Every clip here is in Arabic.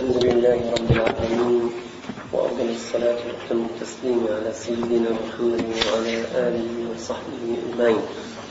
الحمد لله رب العالمين، وأفضل الصلاة وأتم التسليم على سيدنا محمد وعلى آله وصحبه أجمعين.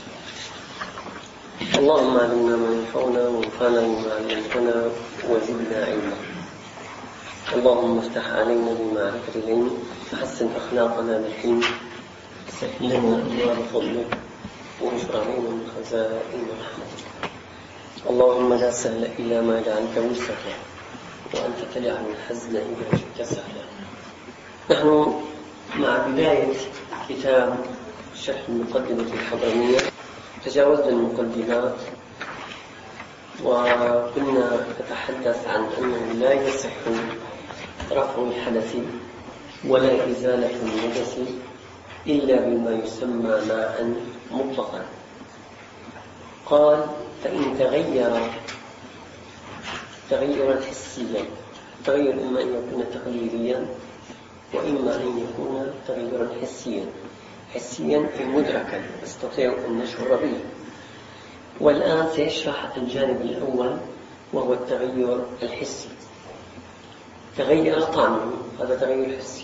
اللهم علمنا ما ينفعنا وانفعنا بما علمتنا وزدنا علما. اللهم افتح علينا بمعرفة العلم، وحسن أخلاقنا بالحلم، سهل لنا أبواب فضلك، وانشر علينا من خزائن رحمتك. اللهم لا سهل إلا ما جعلته سهلا، وأنت تجعل الحزن إذا شئت سهلا. نحن مع بداية كتاب شرح المقدمة الحضرمية تجاوزنا المقدمات، وكنا نتحدث عن أنه لا يصح رفع الحدث ولا إزالة النجس إلا بما يسمى ماء مطلقا. قال: فإن تغيرا حسيا، التغير إما أن يكون تقليديا وإما أن يكون تغيرا حسيا مدركا نستطيع أن نشعر به. والآن سيشرح الجانب الأول وهو التغير الحسي. تغير طعمه، هذا تغير حسي،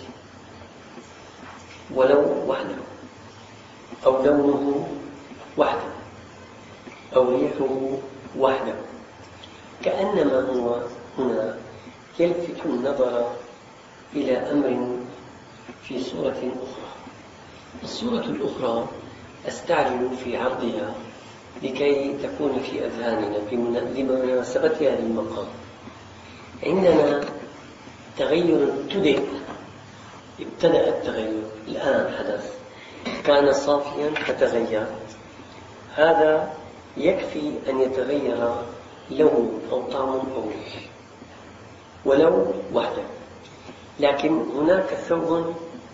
ولو وحده، أو لونه وحده، أو ريحه وحده، كأنما هو هنا يلفت النظر إلى أمر في صورة أخرى. الصورة الأخرى أستعجل في عرضها لكي تكون في أذهاننا لمناسبتها للمقام. عندنا تغير ابتدأ التغير، الآن حدث، كان صافيا فتغير. هذا يكفي أن يتغير لون أو طعم أو ريح ولو وحده. لكن هناك ثوب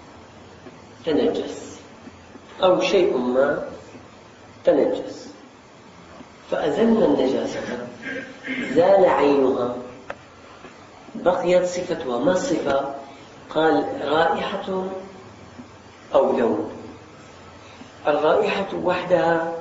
تنجس أو شيء ما تنجس، فأزلنا النجاسة، زال عينها، بقيت صفتها. ما الصفة؟ قال: رائحة أو لون. الرائحة وحدها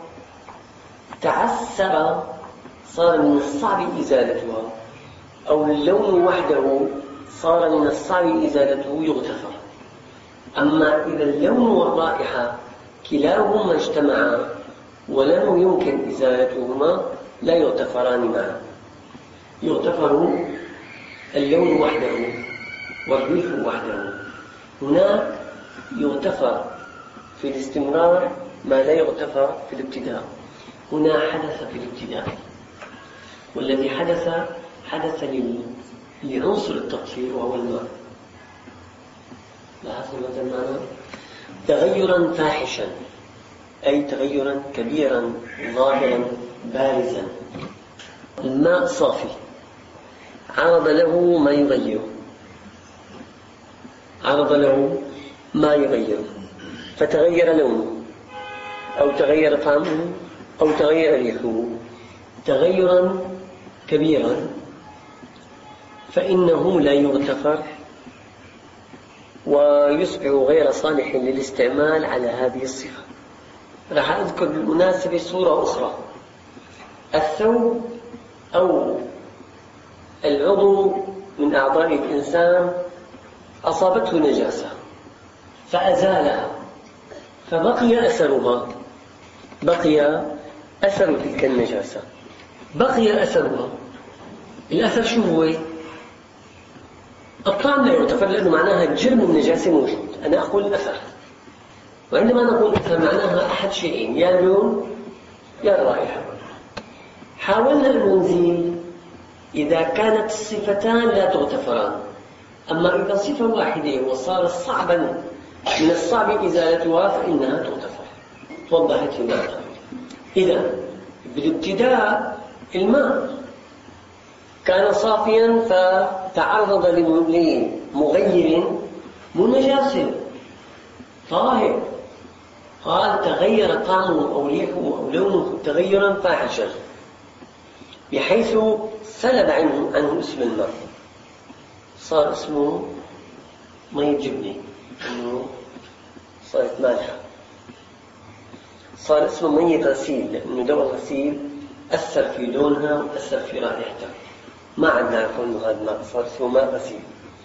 تعسر، صار من الصعب إزالتها، أو اللون وحده صار من الصعب إزالته، يغتفر. أما إذا اللون والرائحة كلاهما اجتمعا ولم يمكن إزالتهما لا يغتفران معا. يغتفر اللون وحده والريح وحده. هناك يغتفر في الاستمرار ما لا يغتفر في الابتداء. هنا حدث في الابتداء، والذي حدث لعنصر التطهير وهو الماء. لاحظوا هذا المعنى؟ تغيرا فاحشا، أي تغيرا كبيرا ظاهرا بارزا. الماء صافي، عرض له ما يغيره، فتغير لونه أو تغير طعمه أو تغير ريحه تغيرا كبيرا، فإنه لا يغتفر ويصبح غير صالح للاستعمال على هذه الصفة. راح أذكر بالمناسبة صورة أخرى. الثوب أو العضو من أعضاء الإنسان أصابته نجاسة فأزالها، فبقي أثر تلك النجاسة، بقي أثرها. الأثر شو هو؟ الطعم لا يغتفر، لأنه معناها جرم النجاسة موجود. أنا أقول الأثر، وعندما نقول أثر معناها أحد شيئين: يا اللون يا الرائحة. حاولنا أن نزيل إذا كانت الصفتان لا تغتفران. أما إذا صفة واحدة وصار صعبا من الصعب إزالتها فإنها تغتفر. توضحت المعنى. إذا بالابتداء الماء كان صافيا فتعرض لمغير منجس طاهر. قال: تغير طعمه أو ريحه أو لونه تغيرا فاحشا، بحيث سلب عنه اسم الماء، صار اسمه مية جبنة، إنه صارت مالحة. صار اسمه مية غسيل، لأنه دواء غسيل أثر في لونها وأثر في رائحتها. ما عندنا نقول إنه هذا الماء صار اسمه ماء غسيل،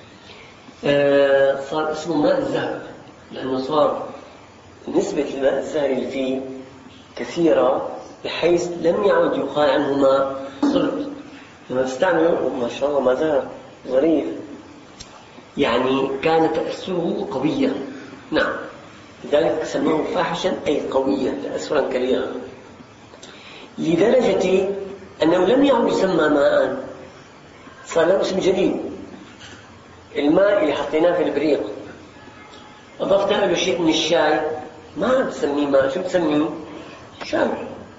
صار اسمه ماء الزهر، لأنه صار نسبة الماء الزهري اللي فيه كثيرة بحيث لم يعد يقال عنه ماء صلب. لما تستعمله ما شاء الله ما زال ظريف، يعني كان تأثره قويا. نعم، لذلك سموه فاحشا أي قويا، تأثرا كبيرا، لدرجة أنه لم يعد يسمى ماء، صار له اسم جديد. الماء اللي حطيناه في البريق أضفنا له شيء من الشاي ما عم تسميه ماء، شو تسميه؟ شاي.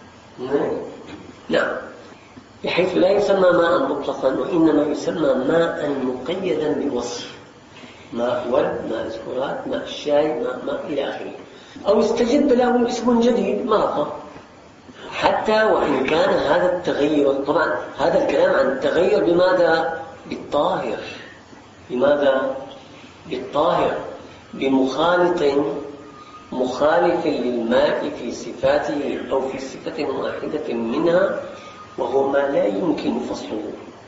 نعم، بحيث لا يسمى ماء مطلقا، وإنما يسمى ماء مقيدا بوصف، ماء ورد، ماء زهورات، ماء الشاي، ماء إلى آخره، أو استجد له اسم جديد مرقة. حتى وإن كان هذا التغير، طبعا هذا الكلام عن التغير بماذا؟ بالطاهر. لماذا؟ بالطاهر، مخالف للماء في صفاته أو في صفة واحدة منها، وهو ما لا يمكن فصله.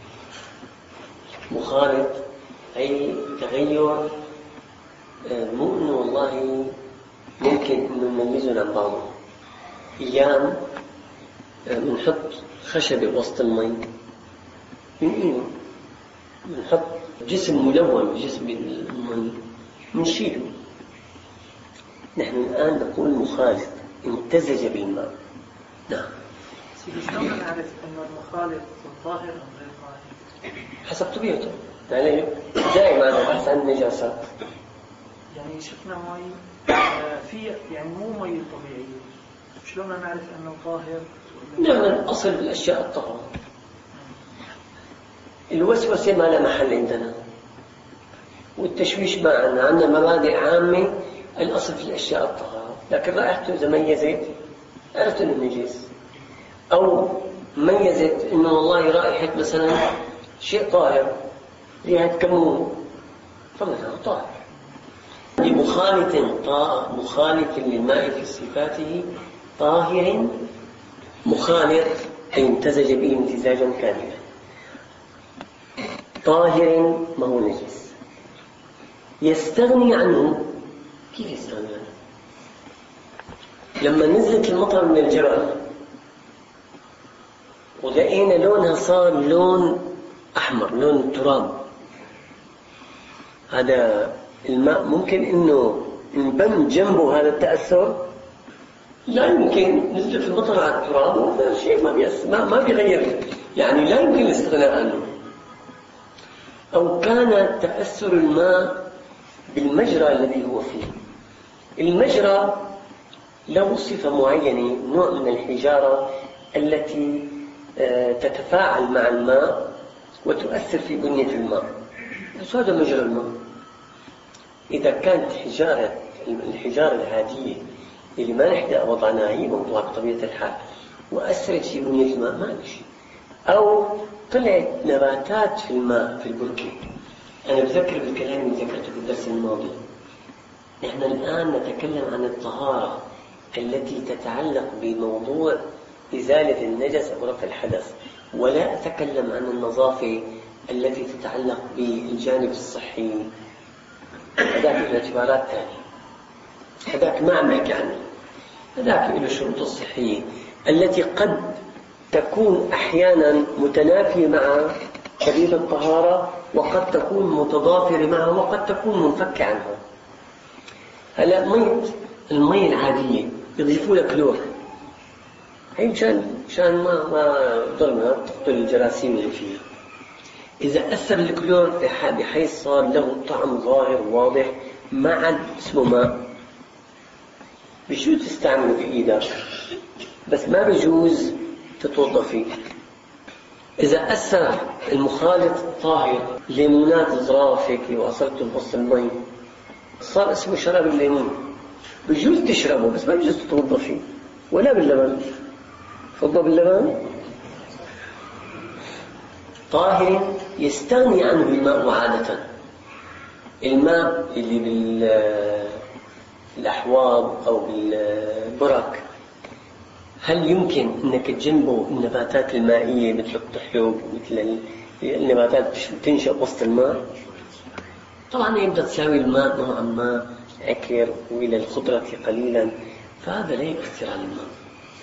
مخالف أي تغير مو إنه والله ممكن إنه نميزه عن بعضه. أيام بنحط خشبة وسط المي بنقيله، بنحط جسم ملون بجسم المي بنشيله. نحن الآن نقول مخالط امتزج بالماء. نعم. شلون نعرف أن المخالط طاهر أم غير طاهر؟ حسب طبيعته، يعني دائما نبحث عن النجاسات. يعني شفنا مي في يعني مو مي طبيعية، شلون نعرف أنه طاهر؟ نعم، أصل الأشياء الطهارة. الوسوسة ما لها محل عندنا، والتشويش ما عندنا مبادئ عامة. الأصل في الأشياء الطهارة، لكن رائحته إذا ميزت عرفت إنه نجس، أو ميزت إنه والله رائحة مثلا شيء طاهر، ريحة كمون، فمثلا طاهر. مخالط للماء في صفاته، طاهر مخالط أي امتزج به امتزاجا كاملا. طاهر ما هو نجس. يستغني عنه. كيف يستغني عنه؟ لما نزلت المطر من الجبل ولقينا لونها صار لون أحمر، لون التراب، هذا الماء ممكن إنه نبن جنبه هذا التأثر؟ لا يمكن. نزلت المطر على التراب وهذا شيء ما بيغير، يعني لا يمكن الاستغناء عنه. أو كان تأثر الماء بالمجرى الذي هو فيه. المجرى له صفة معينة، نوع من الحجارة التي تتفاعل مع الماء وتؤثر في بنية الماء، بس هذا مجرى الماء. إذا كانت الحجارة العادية اللي ما نحن وضعناها هي موضوع بطبيعة الحال وأثرت في بنية الماء، ما شيء. أو طلعت نباتات في الماء في البركة. أنا بذكر بالكلام اللي ذكرته في الدرس الماضي. نحن الآن نتكلم عن الطهارة التي تتعلق بموضوع إزالة النجس أو رفع الحدث، ولا أتكلم عن النظافة التي تتعلق بالجانب الصحي. هذاك الاعتبارات ثانية، هذاك ما عم نحكي عنه. هذاك له الشروط الصحية التي قد تكون أحيانا متنافية مع شريط الطهارة، وقد تكون متضافرة معها، وقد تكون منفكة عنها. هلا المي العادية يضيفوا لها كلور، هي مشان ما ضرنا تقتل الجراثيم اللي فيها. إذا أثر الكلور بحيث صار له طعم ظاهر واضح ما عاد اسمه ماء، بيجوز تستعمله في إيدك بس ما بيجوز تتوضأ فيه. إذا أثر المخالط طاهر، ليمونات ظراف هيك وأصلته بوسط المي صار اسمه شراب الليمون، بيجوز تشربه بس ما بيجوز تتوضأ فيه، ولا باللبن. توضأ باللبن طاهر يستغني عنه الماء عادة. الماء اللي بالأحواض أو بالبرك هل يمكن أنك تجنبه النباتات المائية مثل الطحلب مثل النباتات تنشأ وسط الماء؟ طبعا يبدأ تساوي الماء نوعا ما عكر وإلى الخضرة قليلا، فهذا لا يؤثر على الماء.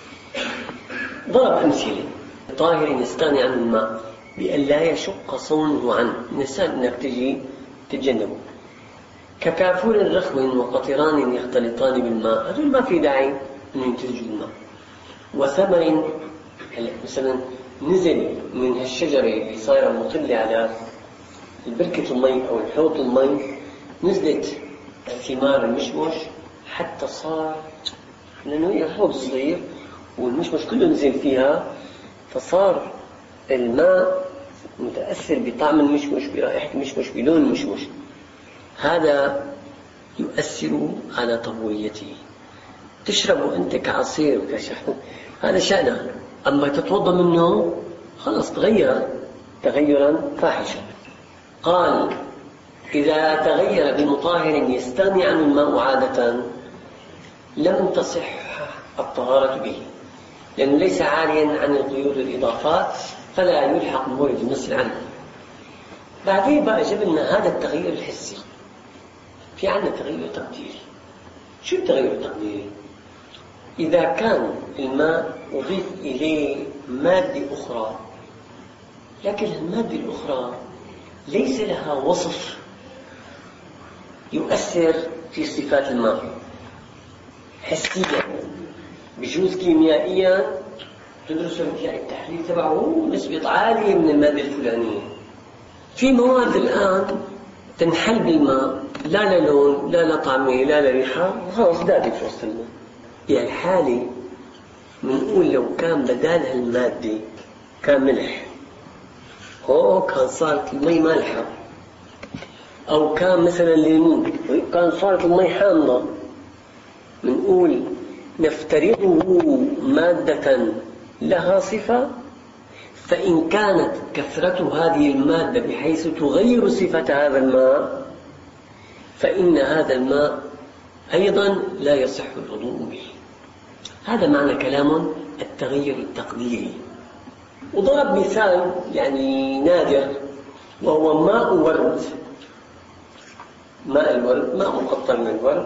ضرب أمثلة: طاهر يستغني عن الماء بأن لا يشق صونه عنه، من السهل أنك تجي تتجنبه. ككافور رخو وقطران يختلطان بالماء، هذول ما في داعي أن ينتجوا الماء. وثمر مثلا نزل من هالشجرة اللي صايرة مطلة على البركة المي أو الحوض المي، نزلت ثمار المشمش حتى صار، لأنه هي حوض صغير والمشمش كله نزل فيها، فصار الماء متأثر بطعم المشمش، برائحة المشمش، بلون المشمش. هذا يؤثر على طهويته. تشربه أنت كعصير وكشحن، هذا شأنه. أما تتوضأ منه خلاص تغيرا فاحشا. قال: إذا تغير بمطهر يستغني عن الماء عادة لم تصح الطهارة به، لأنه ليس عاريا عن القيود والإضافات، فلا يلحق مورد النص عنه. بعدين بقى جبنا هذا التغير الحسي. في عندنا تغير تقديري. شو التغير التقديري؟ إذا كان الماء أضيف إليه مادة أخرى، لكن المادة الأخرى ليس لها وصف يؤثر في صفات الماء حسيا، بجوز كيميائيا تدرس التحليل تبعه نسبة عالية من المادة الفلانية. في مواد الآن تنحل بالماء، لا لون لا طعمه لا ريحة، خلاص دابت في وسط الماء. يعني حالي منقول لو كان بدال هالمادة كان ملح، كان صارت المي مالحة، أو كان مثلا ليمون كان صارت المي حامضة، منقول نفترضه مادة لها صفة، فإن كانت كثرة هذه المادة بحيث تغير صفة هذا الماء، فإن هذا الماء أيضا لا يصح الوضوء به. هذا معنى كلام التغير التقديري. وضرب مثال يعني نادر، وهو ماء ورد. ماء الورد ماء مقطر من الورد،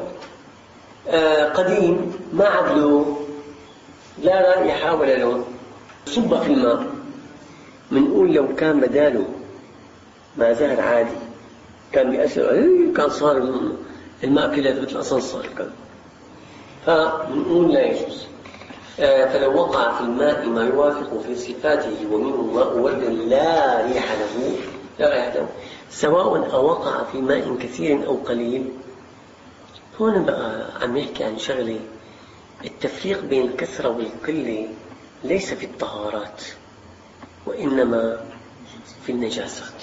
قديم ما عدله لا رائحة ولا لون، صب في الماء، منقول لو كان بداله ما زال عادي كان بيأثر، كان صار الماء كله مثل الأسانسير كان، فنقول لا يجوز. فلو وقع في الماء ما يوافق في صفاته ومنه ماء ورد لا ريح له، سواء أوقع في ماء كثير أو قليل. هون بقى عم يحكي عن شغلة، التفريق بين الكثرة والقلة ليس في الطهارات وإنما في النجاسات.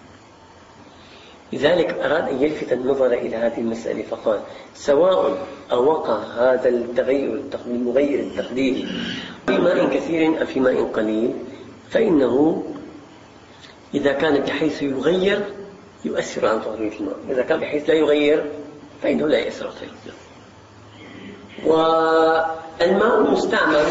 لذلك أراد أن يلفت النظر إلى هذه المسألة فقال: سواء أوقع هذا المغير التقديري في ماء كثير أو في ماء قليل، فإنه إذا كان بحيث يغير يؤثر عن طهارة الماء، إذا كان بحيث لا يغير فإنه لا يؤثر عن طهارة الماء. والماء المستعمل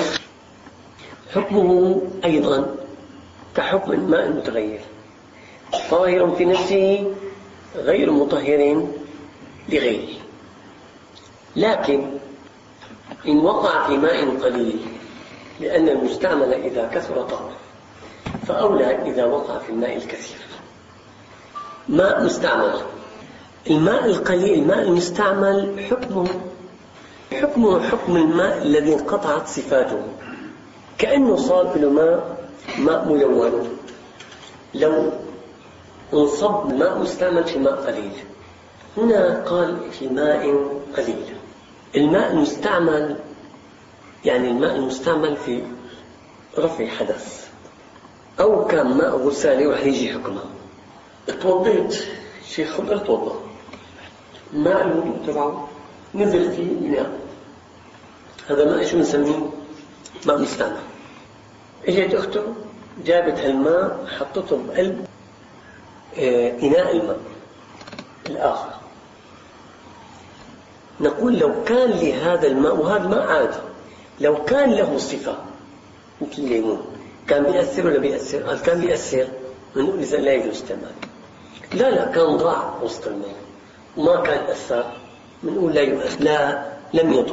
حكمه أيضا كحكم الماء المتغير، طاهر في نفسه غير مطهر لغيره. لكن إن وقع في ماء قليل، لأن المستعمل إذا كثر طهر، فأولى إذا وقع في الماء الكثير. ماء مستعمل، الماء القليل الماء المستعمل حكمه حكم الماء الذي انقطعت صفاته، كأنه صار له ماء ملون. لو انصب ماء مستعمل في ماء قليل، هنا قال في ماء قليل. الماء المستعمل يعني الماء المستعمل في رفع حدث، أو كان ماء غسالي وراح يجي حكمه. اتوضيت شيخ خضر توضأ، ماء الوضوء تبعه نزل فيه ماء، هذا ماء شو نسميه؟ ماء مستعمل. اجت أخته جابت هالماء حطته بقلب إناء الماء الآخر. نقول لو كان لهذا الماء، وهذا الماء عادي، لو كان له صفة مثل الليمون كان بيأثر ولا بيأثر؟ قال كان بيأثر، بنقول إذا لا يجوز استعماله. لا كان ضاع وسط الماء وما كان أثر، بنقول لا يؤثر، لم يضر.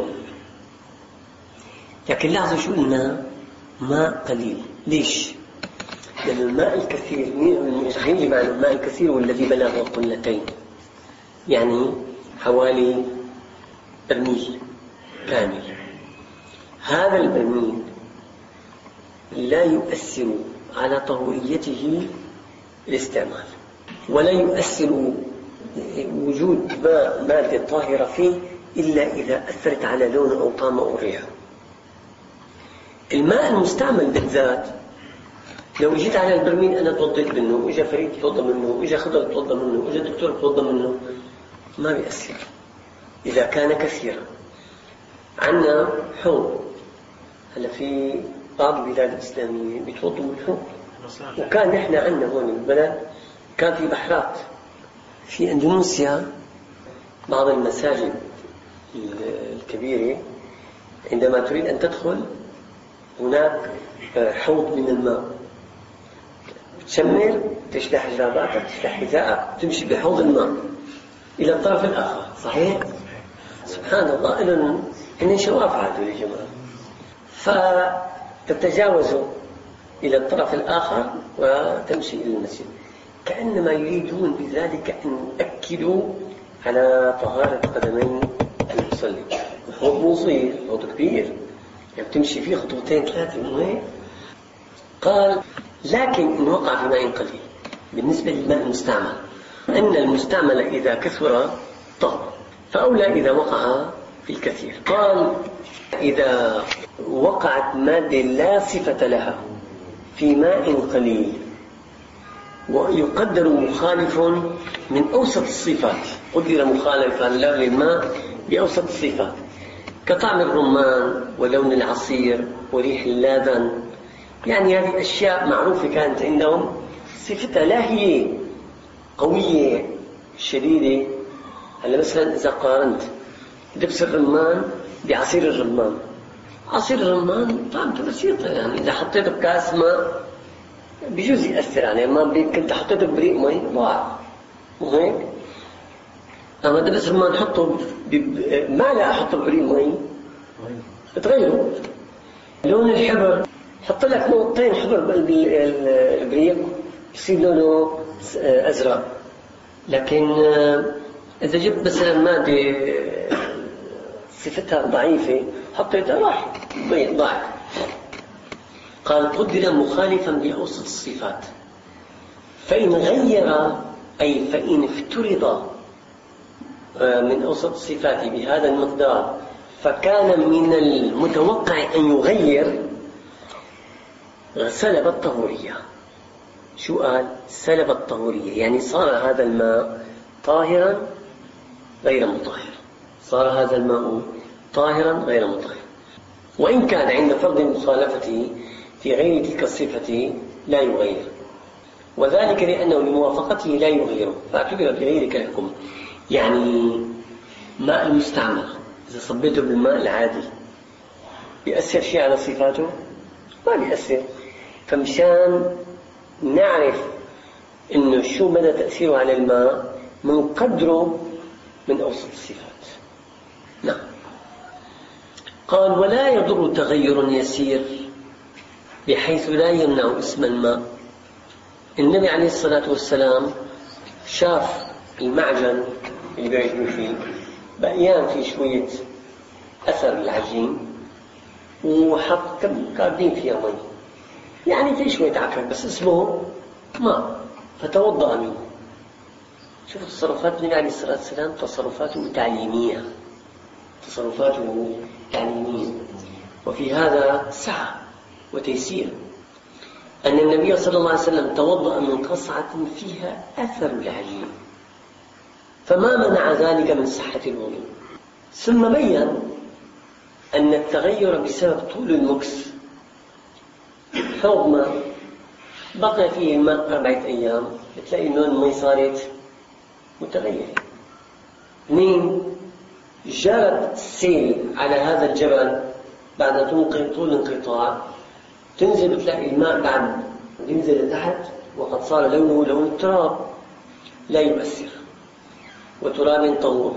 لكن لاحظوا شو قلنا؟ ماء قليل. ليش؟ لأن الماء الكثير، خلينا معنى الماء الكثير والذي بلغ قلتين، يعني حوالي برميل كامل. هذا البرميل لا يؤثر على طهوريته الاستعمال، ولا يؤثر وجود مادة طاهرة فيه إلا إذا أثرت على لونه أو طعمه أو ريحه. الماء المستعمل بالذات لو جيت على البرميل أنا توضيت منه، وإجا فريد توضى منه، وإجا خضر توضى منه، وإجا دكتور توضى منه، ما بيأثر إذا كان كثيرا. عندنا حوض، هلا في بعض البلاد الإسلامية بيتوضوا من الحوض، وكان نحن عندنا هون بالبلد كان في بحرات. في أندونيسيا بعض المساجد الكبيرة عندما تريد أن تدخل هناك حوض من الماء، تشمر، تشلح جراباتك، تشلح حذاءك، تمشي بحوض الماء إلى الطرف الآخر. صحيح؟ سبحان الله، إنهم شواف هذول يا جماعة. فتتجاوز إلى الطرف الآخر وتمشي إلى المسجد، كأنما يريدون بذلك أن يؤكدوا على طهارة قدمين المصلي. حوض مو صغير، حوض كبير، يعني تمشي فيه خطوتين ثلاثة مو هيك. قال لكن إن وقع في ماء قليل بالنسبة للماء المستعمل، أن المستعمل إذا كثر طهر، فأولى إذا وقع في الكثير. قال إذا وقعت مادة لا صفة لها في ماء قليل ويقدر مخالف من أوسط الصفات، قدر مخالفا للماء بأوسط الصفات كطعم الرمان ولون العصير وريح اللبن، يعني هذه أشياء معروفة كانت عندهم، صفتها لا هي قوية شديدة. هلا مثلا إذا قارنت دبس الرمان بعصير الرمان، عصير الرمان طعمته بسيطة، يعني إذا حطيته بكاس ماء بيجوز يأثر عليه، ما كنت حطيته ببريق مي ضاع، مو هيك؟ أما دبس الرمان حطه ما لا أحطه ببريق مي تغيره. لون الحبر حط لك نقطتين حبر بالبريق يصير لونه أزرق، لكن إذا جبت مثلا مادة صفتها ضعيفة حطيتها راح ضاعت. قال قدر مخالفا بأوسط الصفات، فإن غير أي فإن افترض من أوسط الصفات بهذا المقدار فكان من المتوقع أن يغير، سلب الطهورية. شو قال؟ سلب الطهورية، يعني صار هذا الماء طاهرا غير مطهر، صار هذا الماء طاهرا غير مطهر، وإن كان عند فرض مخالفته في غير تلك الصفة لا يغير، وذلك لأنه لموافقته لا يغيره فاعتبر بغير كالحكم. يعني ماء المستعمل إذا صبيته بالماء العادي بيأثر شيء على صفاته؟ ما بيأثر. فمشان نعرف إنه شو مدى تأثيره على الماء من قدره من أوسط الصفات. نعم. قال ولا يضر تغير يسير بحيث لا يمنع اسم الماء. النبي عليه الصلاة والسلام شاف المعجن اللي بيعجنوا فيه بقيان في شوية أثر العجين وحط كابين فيها مي، يعني في شوية عفن بس اسمه ماء، فتوضأ منه. شوف تصرفات النبي عليه الصلاة والسلام، تصرفاته تعليمية، تصرفاته تعليمية، وفي هذا سعة وتيسير. أن النبي صلى الله عليه وسلم توضأ من قصعة فيها أثر العجين فما منع ذلك من صحة الوضوء. ثم بين أن التغير بسبب طول المكس، حوض ماء بقي فيه الماء 4 أيام بتلاقي لون المي صارت متغيرة. 2 جرت السيل على هذا الجبل بعد طول انقطاع تنزل بتلاقي الماء بعد ينزل لتحت وقد صار لونه لون التراب، لا يؤثر. وتراب طهور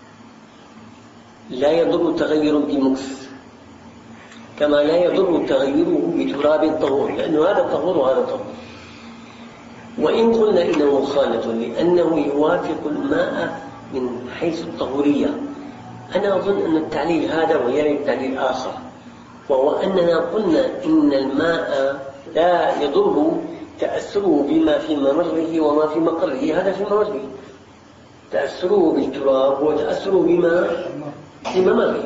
لا يضر تغير بمكس، كما لا يضر تغيره بتراب طهور، لأنه هذا طهور وهذا طهور. وإن قلنا إنه مخالط لأنه يوافق الماء من حيث الطهورية، أنا أظن أن التعليل هذا ويرى التعليل آخر، وهو أننا قلنا إن الماء لا يضر تأثره بما في ممره وما في مقره، هذا في ممره، تأثره بالتراب وتأثره بما في ممره،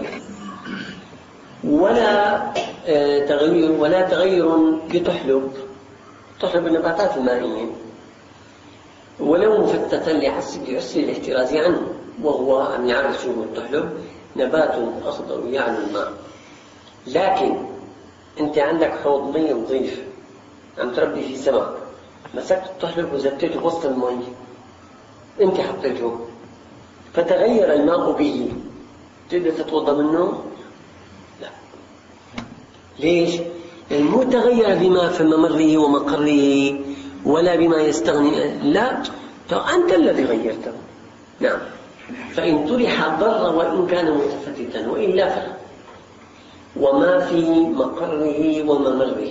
ولا تغير بتحلب النباتات المائية، ولو مفتتا لعسر الاحتراز عنه، وهو عم يعرف شو التحلب، نبات أخضر يعلو الماء. لكن أنت عندك حوض مي نظيف عم تربي فيه سمك، مسكت التحلب وزتيته وسط المي، أنت حطيته فتغير الماء به، تقدر تتوضأ منه؟ لا. ليش؟ لأنه مو تغير بما في ممره ومقره ولا بما يستغني، لا، أنت الذي غيرته. نعم. فإن طرح ضر وإن كان متفتتا، وإلا فلا. وما في مقره وممره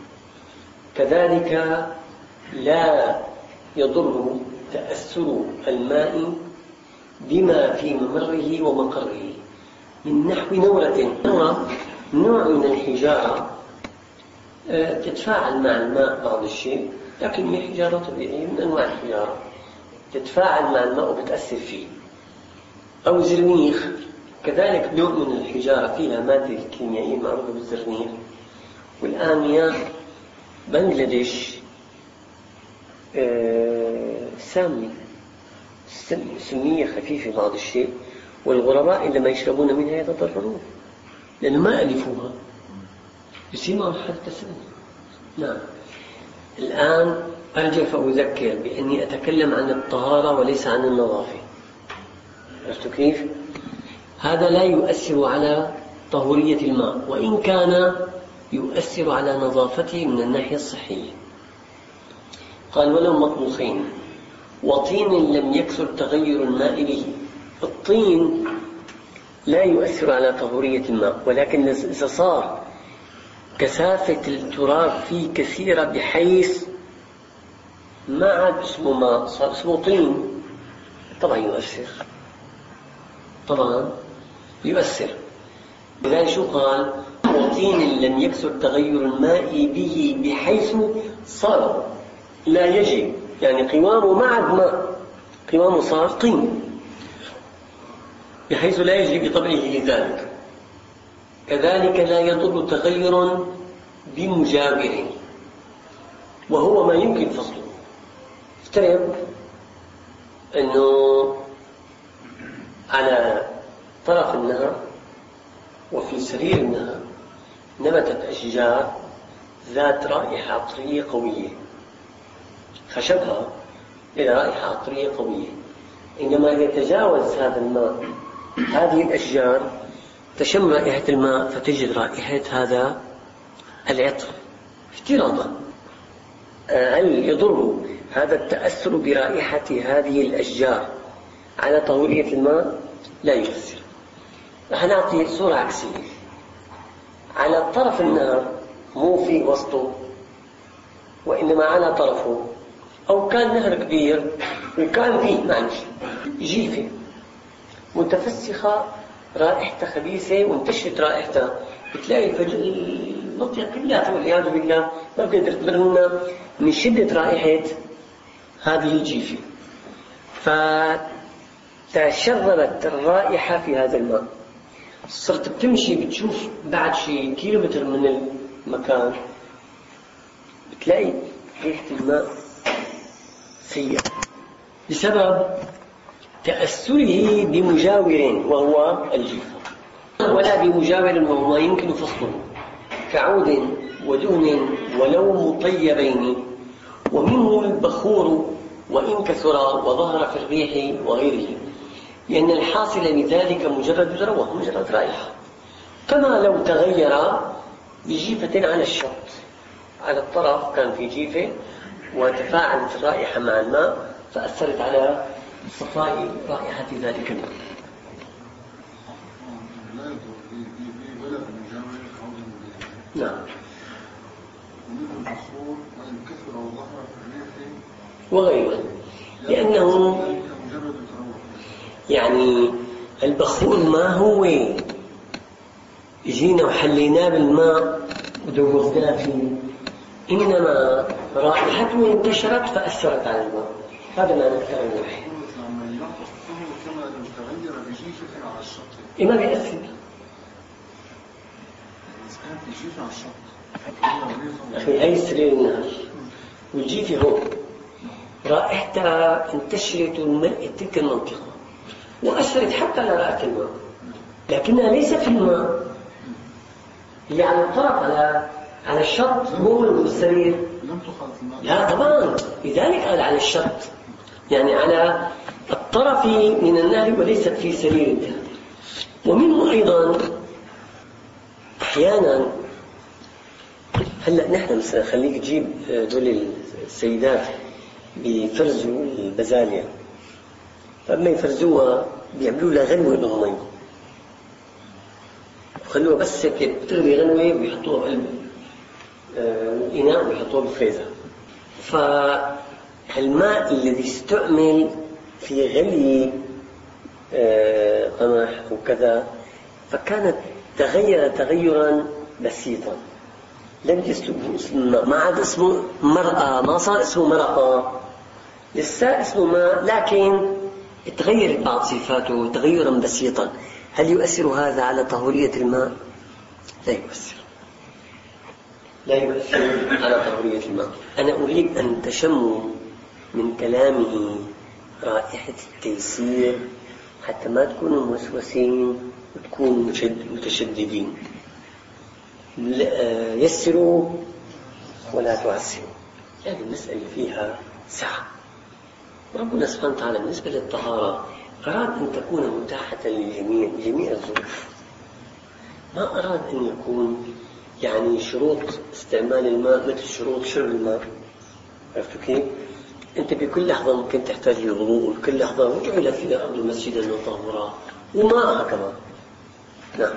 كذلك لا يضر تأثر الماء بما في ممره ومقره، من نحو نورة. نوع من الحجارة تتفاعل مع الماء بعض الشيء، لكن هي حجارة طبيعية من أنواع الحجارة تتفاعل مع الماء وبتأثر فيه. أو زرنيخ كذلك نوع من الحجارة فيها مادة كيميائية معروفة بالزرنيخ. والآن مياه بنغلاديش سمية خفيفة بعض الشيء، والغرباء عندما يشربون منها يتضررون لأنه ما ألفوها، يصير معهم حالة تسمم. نعم. الآن أرجع فأذكر بأني أتكلم عن الطهارة وليس عن النظافة. عرفتوا كيف؟ هذا لا يؤثر على طهورية الماء، وإن كان يؤثر على نظافته من الناحية الصحية. قال ولو مطبوخين وطين لم يكثر تغير الماء به. الطين لا يؤثر على طهورية الماء، ولكن إذا صار كثافة التراب فيه كثيرة بحيث ما عاد اسمه ماء، صار اسمه طين، طبعا يؤثر، طبعا يؤثر. لذلك شو قال؟ وطين لم يكثر تغير الماء به بحيث صار لا يجب، يعني قوامه ما عاد ماء، قوامه صار طين بحيث لا يجري بطبعه لذلك. كذلك لا يضر تغير بمجاور، وهو ما يمكن فصله. افترض أنه على طرف النهر وفي سرير النهر نبتت أشجار ذات رائحة عطرية قوية، خشبها إلى رائحة عطرية قوية. عندما يتجاوز هذا الماء هذه الأشجار تشم رائحة الماء فتجد رائحة هذا العطر افتراضا. هل يضر هذا التأثر برائحة هذه الأشجار على طهورية الماء؟ لا يؤثر. رح نعطي صورة عكسية. على طرف النهر، مو في وسطه وإنما على طرفه، أو كان نهر كبير وكان فيه معلش جيفة متفسخة رائحتها خبيثة وانتشرت رائحتها، بتلاقي المنطقة كلها والعياذ بالله ما بقدر تبرهن من شدة رائحة هذه الجيفة. فتشربت الرائحة في هذا الماء، صرت بتمشي بتشوف بعد شيء كيلومتر من المكان بتلاقي ريحة الماء سيئة بسبب تأثره بمجاور وهو الجيفة، ولا بمجاور وهو ما يمكن فصله كعود ودهن ولو مطيبين، ومنه البخور وإن كثر وظهر في الريح وغيره، لأن الحاصل بذلك مجرد ذروة، مجرد رائحة. فما لو تغير بجيفة على الشط، على الطرف كان في جيفة وتفاعلت الرائحة مع الماء فأثرت على صفاء رائحة ذلك الماء. نعم. وغيره، لأنه يعني البخور ما هو جينا وحليناه بالماء ودوبناه فيه، إنما رائحته انتشرت فأثرت على الماء. هذا ما نتكلم فيه. ما بيأثر. أخي هاي سرير النهر والجيفة هون رائحتها انتشرت وملئت تلك المنطقة وأثرت حتى على رائحة الماء، لكنها ليست في الماء، هي على الطرف على الشط مو السرير. لا طبعا، لذلك قال على الشط، يعني على الطرف من النهر وليست في سرير النهر. ومنه أيضا أحيانا هلأ نحن مثلا خليك تجيب دول السيدات بيفرزوا البزالية، فلما يفرزوها بيعملوا لها غنوة بالمي، خلوها بس بتغلي غنوة ويحطوها بقلب الإناء ويحطوها بالفريزر. فالماء الذي استعمل في غلي قمح وكذا فكانت تغير تغيرا بسيطا، لم يسلبه اسم الماء، ما عاد اسمه مرأة، ما صار اسمه مرأة، لسه اسمه ماء، لكن تغيرت بعض صفاته تغيرا بسيطا. هل يؤثر هذا على طهورية الماء؟ لا يؤثر، لا يؤثر على طهورية الماء. أنا أريد أن تشموا من كلامه رائحة التيسير حتى ما تكونوا موسوسين وتكونوا متشددين. يسروا ولا تعسروا، يعني المسألة فيها سعة. ربنا سبحانه وتعالى بالنسبة للطهارة أراد أن تكون متاحة للجميع جميع الظروف، ما أراد أن يكون يعني شروط استعمال الماء مثل شروط شرب الماء. عرفتوا كيف؟ أنت بكل لحظة ممكن تحتاج للوضوء، وكل لحظة وجعل في الأرض مسجدا وطهورا وماءها كمان. نعم.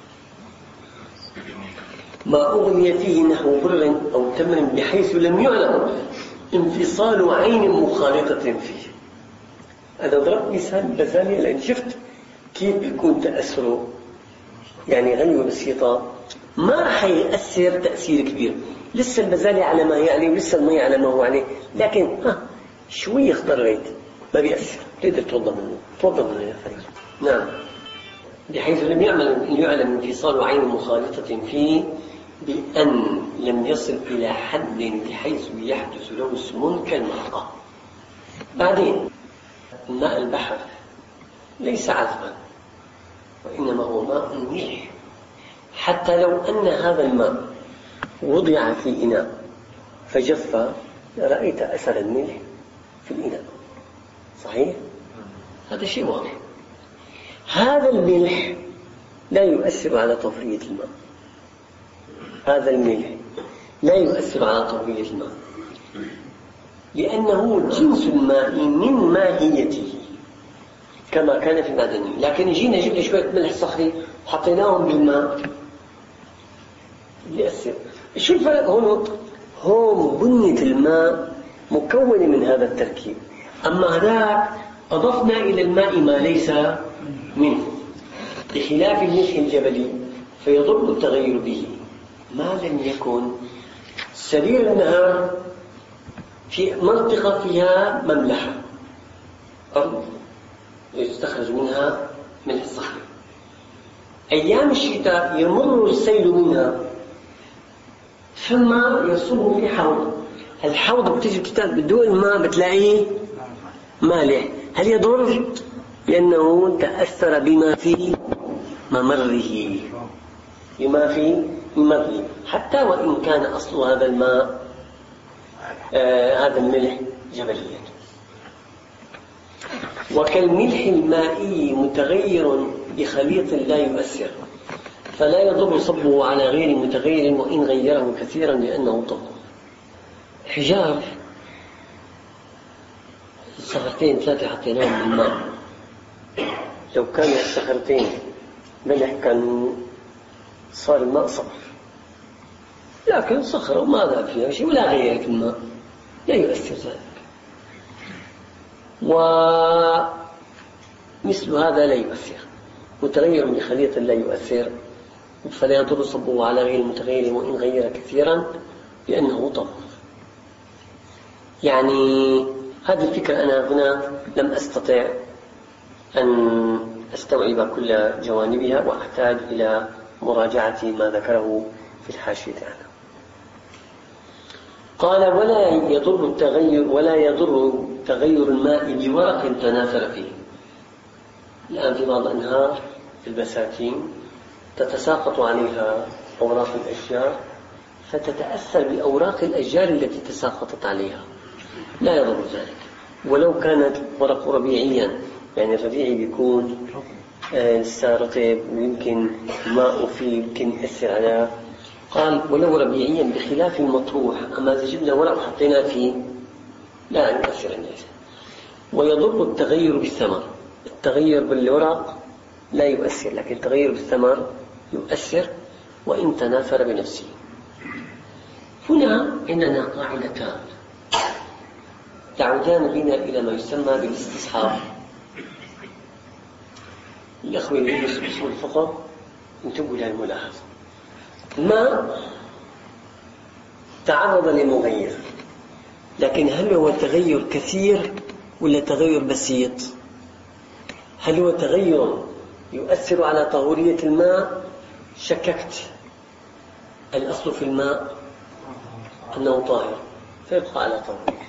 ما أغلي فيه نحو بر أو تمر بحيث لم يعلم انفصال عين مخالطة فيه. أنا ضربت مثال بزالية لأن شفت كيف بيكون تأثره، يعني غنوة بسيطة ما حيأثر تأثير كبير، لسه البزالية على ما يعني ولسه المي على ما هو عليه، لكن شوية اخضريت ما بيأثر، تقدر توضى منه يا فريق. نعم. بحيث لم يعلم انفصال عين مخالطة فيه بأن لم يصل إلى حد بحيث يحدث له اسم كالمرقة. بعدين ماء البحر ليس عذبا وإنما هو ماء ملح، حتى لو أن هذا الماء وضع في إناء فجف رأيت أثر الملح في الإناء، صحيح؟ هذا شيء واضح. هذا الملح لا يؤثر على طهورية الماء، هذا الملح لا يؤثر على طهورية الماء لأنه جنس الماء من ماهيته كما كان في المعدني. لكن جينا جبنا شوية ملح صخري حطيناهم بالماء يؤثر. شو الفرق هون؟ هون بنية الماء مكونة من هذا التركيب، أما هذاك أضفنا إلى الماء ما ليس منه، بخلاف الملح الجبلي فيضر التغير به ما لم يكن سرير النهر في منطقة فيها مملحة أرض يستخرج منها ملح الصخري. أيام الشتاء يمر السيل منها ثم يصب في حوض، الحوض بتيجي بدون الماء بتلاقيه مالح. هل يضر؟ لأنه تأثر بما في ممره، حتى وإن كان أصل هذا الماء هذا الملح جبليا. وكالملح المائي متغير بخليط لا يؤثر، فلا يضر صبه على غير متغير وإن غيره كثيرا لأنه طهور. حجار صخرتين 3 حطيناهم بالماء، لو كان الصخرتين ملح كان صار الماء صفر، لكن صخرة وما ذاب فيها شيء ولا غيرت الماء لا يؤثر ذلك. ومثل هذا لا يؤثر، متغير بخلية لا يؤثر، فلا يضر صبه على غير المتغير وإن غير كثيرا لأنه طهور. يعني هذه الفكرة أنا هنا لم أستطع أن أستوعب كل جوانبها وأحتاج إلى مراجعة ما ذكره في الحاشية عنه. قال ولا يضر تغير الماء بورق تناثر فيه. الآن في بعض الأنهار البساتين تتساقط عليها أوراق الأشجار فتتأثر بأوراق الأشجار التي تساقطت عليها، لا يضر ذلك ولو كانت ورق ربيعيا، يعني الربيعي بيكون لسه رطب ويمكن ماء فيه يمكن يأثر على. قال ولو ربيعيا بخلاف المطروح، أما إذا جبنا ورق وحطينا فيه لا يؤثر الناس. ويضر التغير بالثمر، التغير بالورق لا يؤثر لكن التغير بالثمر يؤثر وإن تناثر بنفسه. هنا عندنا قاعدتان تعودان بنا إلى ما يسمى بالاستصحاب. الأخوة اللي يدرسوا أصول الفقه انتبهوا للملاحظة. ما تعرض لمغير، لكن هل هو تغير كثير ولا تغير بسيط؟ هل هو تغير يؤثر على طهورية الماء؟ شككت، الأصل في الماء أنه طاهر فيبقى على طهوريته.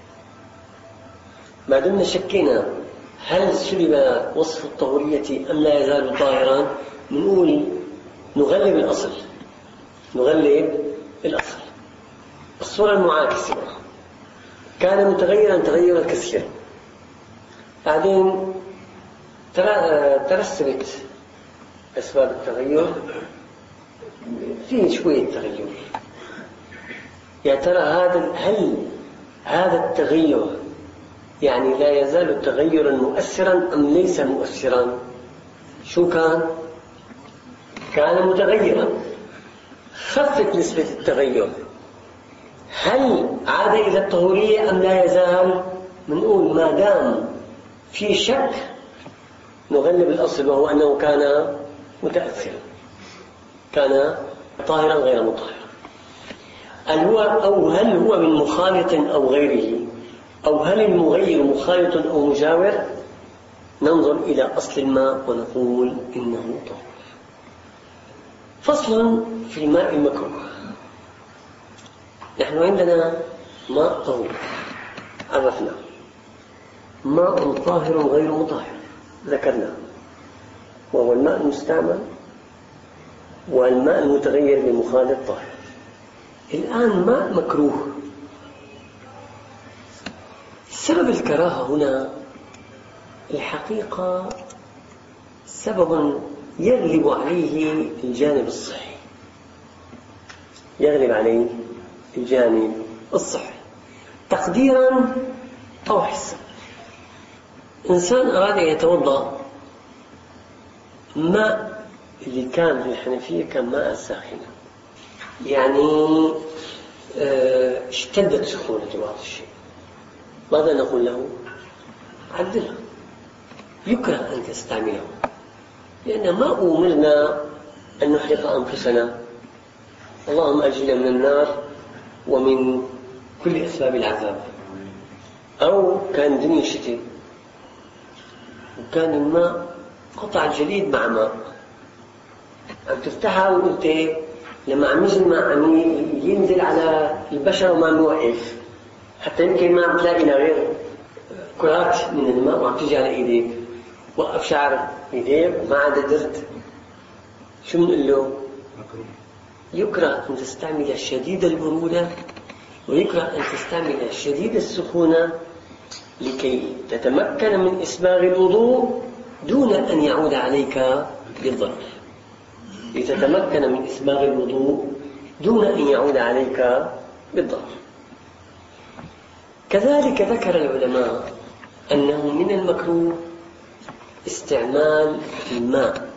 ما دمنا شكينا هل سلب وصف الطهورية أم لا يزال طاهرا، نقول نغلب الأصل، نغلب الأصل. الصورة المعاكسة كان متغيرا تغيرا كثيرا، بعدين ترسبت أسباب التغير فيه شوية تغير. يا ترى هل هذا التغير يعني لا يزال تغيرا مؤثرا أم ليس مؤثرا؟ شو كان متغيرا، خفت نسبة التغير، هل عاد إلى الطهورية أم لا يزال؟ منقول ما دام في شك نغلب الأصل وهو أنه كان متأثرا، كان طاهرا غير مطهرا. أو هل هو من مخالط أو غيره، أو هل المغير مخالط أو مجاور؟ ننظر إلى أصل الماء ونقول إنه طهور. فصل في الماء المكروه. نحن عندنا ماء طهور عرفنا، ماء طاهر غير مطهر ذكرنا، وهو الماء المستعمل والماء المتغير بمخالط طاهر. الآن ماء مكروه. سبب الكراهة هنا الحقيقة سبب يغلب عليه الجانب الصحي، يغلب عليه الجانب الصحي تقديرا أو حسا. إنسان أراد أن يتوضأ، ماء اللي كان في الحنفية كان ماء ساخنة، يعني اشتدت سخونة بعض الشيء، ماذا نقول له؟ عدلها. يكره أن تستعمله، لأن ما أمرنا أن نحرق أنفسنا، اللهم أجلنا من النار ومن كل أسباب العذاب. أو كان دنيا شتاء وكان الماء قطع الجليد مع ماء، عم تفتحها وقلت لما عم يجي الماء عم ينزل على البشر وما نوقف، حتى يمكن ما عم تلاقي غير كرات من الماء وعم تيجي على ايديك، وقف شعر ايديك وما عاد قدرت. شو بنقول له؟ يكره أن تستعمل شديد البرودة ويكره أن تستعمل شديد السخونة لكي تتمكن من إسباغ الوضوء دون أن يعود عليك بالضرر. لتتمكن من إسباغ الوضوء دون أن يعود عليك بالضرر. كذلك ذكر العلماء أنه من المكروه استعمال الماء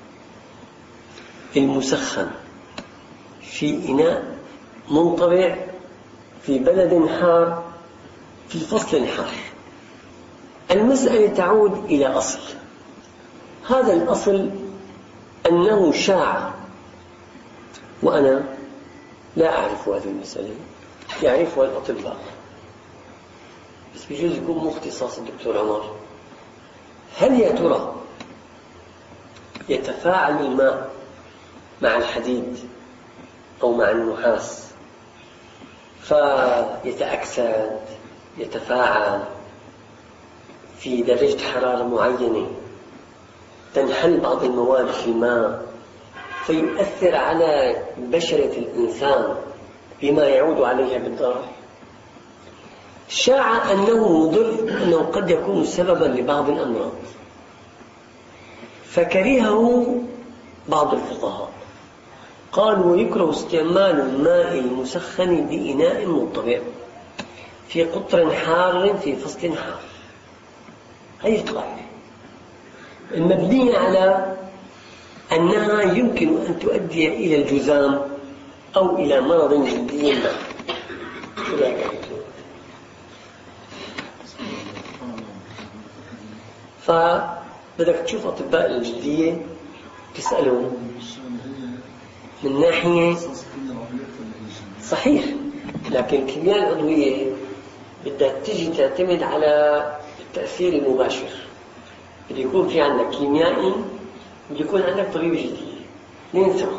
المسخن في إناء منطبع في بلد حار في فصل حار. المسألة تعود إلى أصل، هذا الأصل أنه شاع، وأنا لا أعرف هذه المسألة، يعرفها الأطباء، بس بيجوز يكون مو اختصاص الدكتور عمر. هل يا ترى يتفاعل الماء مع الحديد أو مع النحاس فيتأكسد يتفاعل في درجة حرارة معينة، تنحل بعض المواد في الماء فيؤثر على بشرة الإنسان بما يعود عليها بالضرر؟ شاع أنه مضر، أنه قد يكون سببا لبعض الأمراض، فكرهه بعض الفقهاء، قالوا ويكره استعمال الماء المسخن بإناء منطبع في قطر حار في فصل حار. هذه القاعدة المبنية على أنها يمكن أن تؤدي إلى الجذام أو إلى مرض جلدي ما. فبدك تشوف أطباء الجلدية تسألهم من ناحية صحيح، لكن الكيمياء العضوية بدها تجي تعتمد على التأثير المباشر. بده يكون في عندك كيميائي، بده يكون عندك طبيب جلدية، اثنين سوا.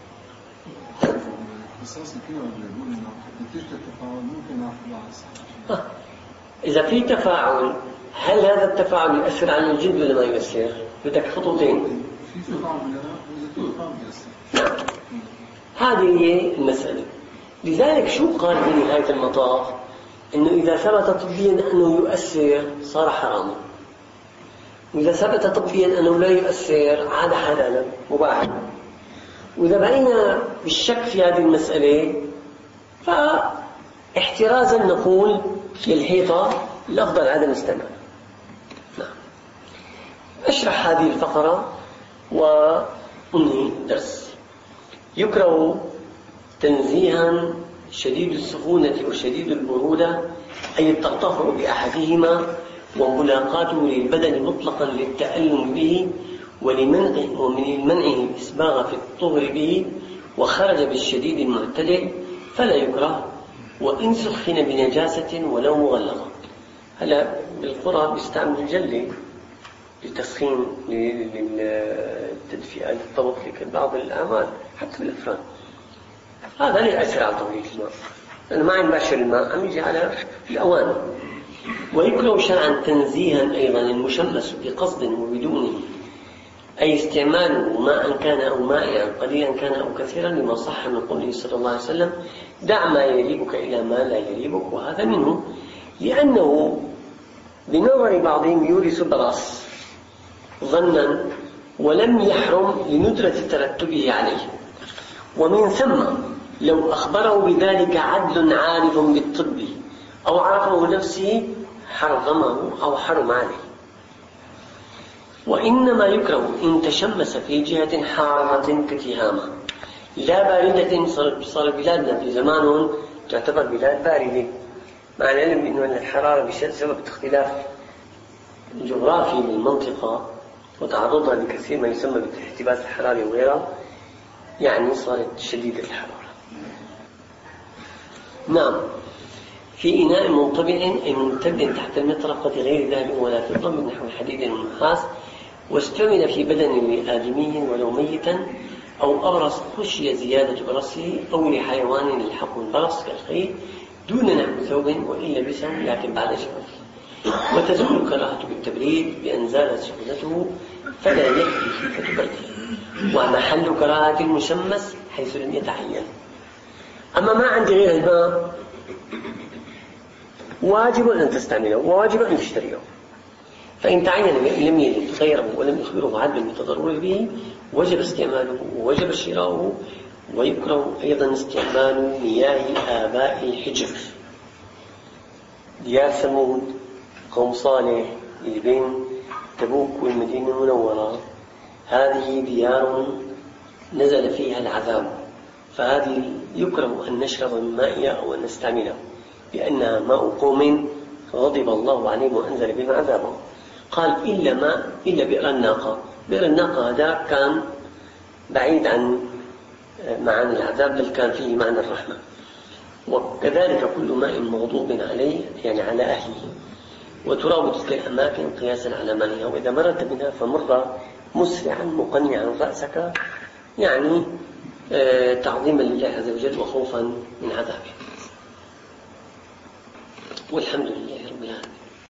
إذا في تفاعل، هل هذا التفاعل يؤثر على الجلد ولا ما يؤثر؟ بدك خطوتين. هذه هي المسألة. لذلك شو قال في نهاية المطاف؟ إنه إذا ثبت طبيا أنه يؤثر صار حراما، وإذا ثبت طبيا أنه لا يؤثر عاد حلالا مباحا. وإذا بقينا بالشك في هذه المسألة فاحترازا نقول للحيطة الأفضل عدم استعماله. نعم. أشرح هذه الفقرة وأنهي الدرس. يكره تنزيها شديد السخونة وشديد البرودة، أي التطهر بأحدهما وملاقاته للبدن مطلقا للتألم به ومن منعه الإسباغ في الطهر به، وخرج بالشديد المعتدل فلا يكره، وإن سخن بنجاسة ولو مغلظة. هلا بالقرى بيستعمل الجلة لتسخين للتدفئة للطبخ لبعض الأعمال حتى بالأفران. هذا لا يؤثر على توليد الماء، لأنه ما ينباشر الماء، عم يجي على الأواني. ويكره شرعا تنزيها أيضا المشمس بقصد وبدونه، أي استعماله ماء كان أو مائعا قليلا كان أو كثيرا، لما صح من قوله صلى الله عليه وسلم دع ما يليبك إلى ما لا يليبك. وهذا منه، لأنه بنظر بعضهم يورث براس ظنا ولم يحرم لندرة ترتبه عليه. ومن ثم لو أخبره بذلك عدل عارف بالطب أو عرفه نفسه حرمه أو حرم عليه. وإنما يكره إن تشمس في جهة حارة كتهامة لا باردة. صار بلادنا في زمانهم تعتبر بلاد باردة، مع العلم أن الحرارة بسبب اختلاف الجغرافي للمنطقة وتعرضها لكثير ما يسمى بالاحتباس الحراري وغيرها، يعني صارت شديدة الحرارة. نعم. في إناء منطبع أي ممتد تحت المطرقة غير ذهب ولا فضة من نحو الحديد والنحاس، واستعمل في بدن لآدمي ولو ميتا أو أبرص خشي زيادة برصه، أو لحيوان يلحق البرص كالخيل دون نحو ثوب وإن لبسه لكن بعد شفته. وتزول الكراهة بالتبريد بأن زالت سخونته فلا يكفي خفة برده، ومحل كراهة المشمس حيث لم يتعين. أما ما عندي غير الماء واجب أن تستعمله وواجب أن تشتريه. فإن تعين لم يجد غيره ولم يخبره عدل بالتضرر به وجب استعماله ووجب شراؤه. ويكره أيضا استعمال مياه آباء الحجر. ديار ثمود، قوم صالح اللي بين تبوك والمدينة المنورة، هذه ديار نزل فيها العذاب، فهذه يكره أن نشرب من مائها أو أن نستعملها، لأنها ماء قوم غضب الله عليهم وأنزل بهم عذابهم. قال إلا بئر الناقة. بئر الناقة هذا كان بعيد عن معنى العذاب، بل كان فيه معنى الرحمة. وكذلك كل ماء مغضوب عليه يعني على أهله. وتراب تلك الأماكن قياسا على مائها، وإذا مرت منها فمر مسرعا مقنعا رأسك، يعني تعظيما لله عز وجل وخوفا من عذابه. والحمد لله.